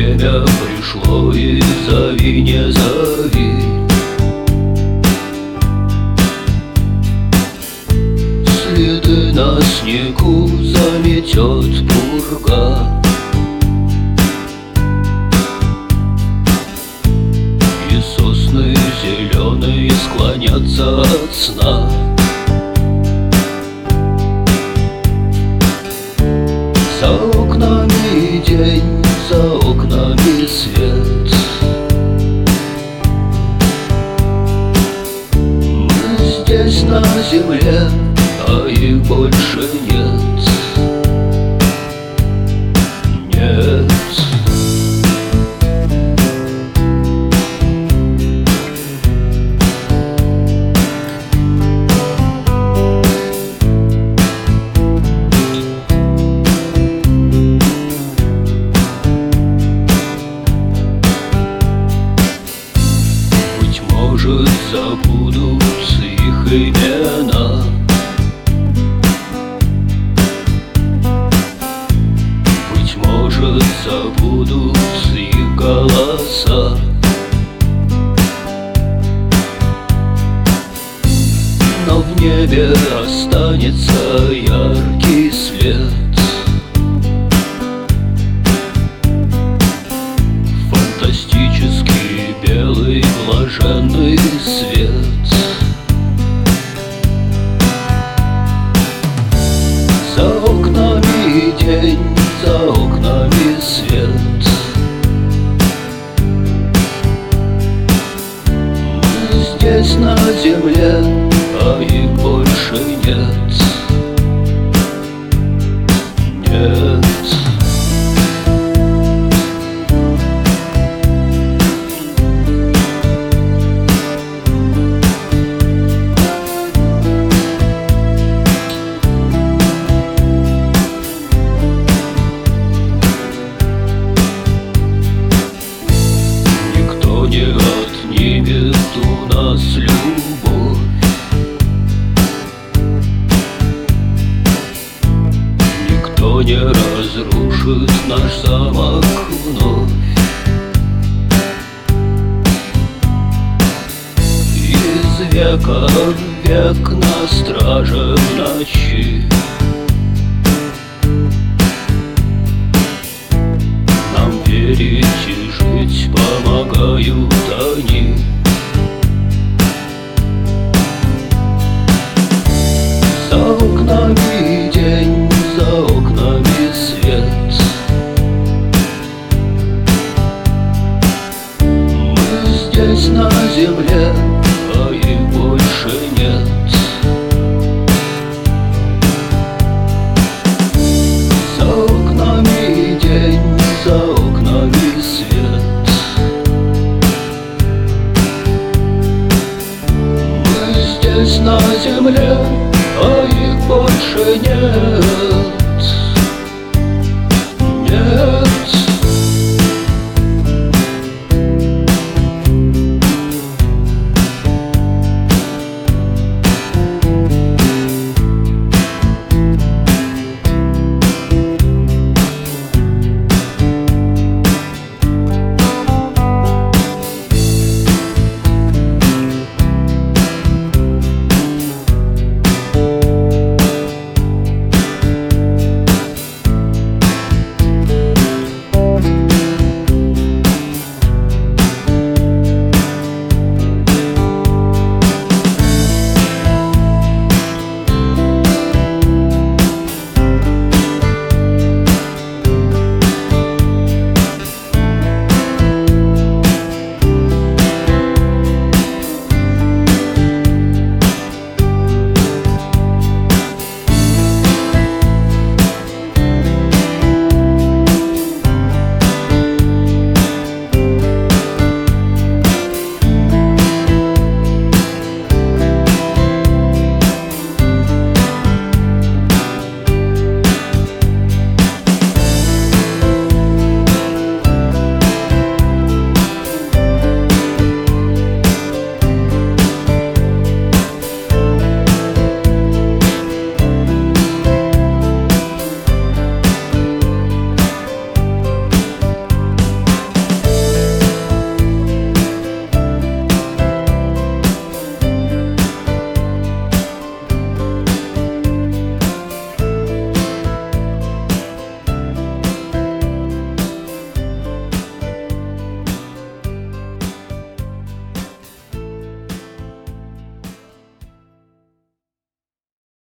время пришло, и зови, не зови. Следы на снегу заметет пурга, и сосны зеленые склонятся от сна. За окнами день, за окнами свет. Мы здесь на земле, а их больше нет. Нет. Быть может, забудутся их имена. Быть может, забудутся их голоса. Но в небе останется яркий след. Фантастический белый блаженный свет. За окнами день, за окнами свет. Мы здесь на земле, а их больше нет. Нет. Не отнимет у нас любовь. Никто не разрушит наш замок вновь. Из века в век на страже в ночи. Нам верить и жить помогают они. За окнами день, за окнами свет. Мы здесь на земле, а их больше нет. За окнами день, за окнами свет. Мы здесь на земле, а их больше нет.